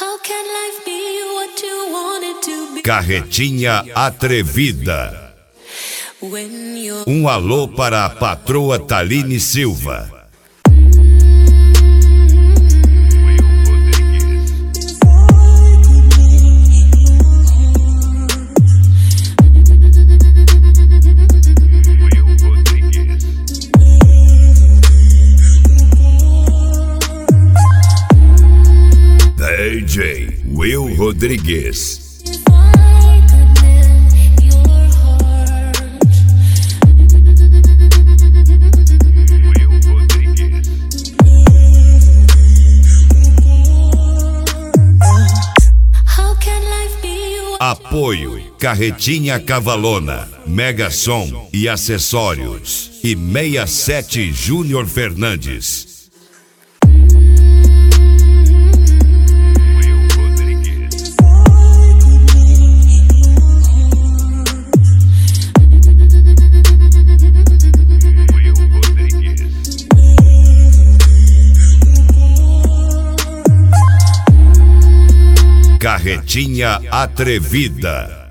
Carretinha Atrevida. Um alô para a patroa Taline Silva. DJ Will Rodrigues. Apoio Carretinha Cavalona, Mega Som e Acessórios e 67 Júnior Fernandes. Carretinha Atrevida.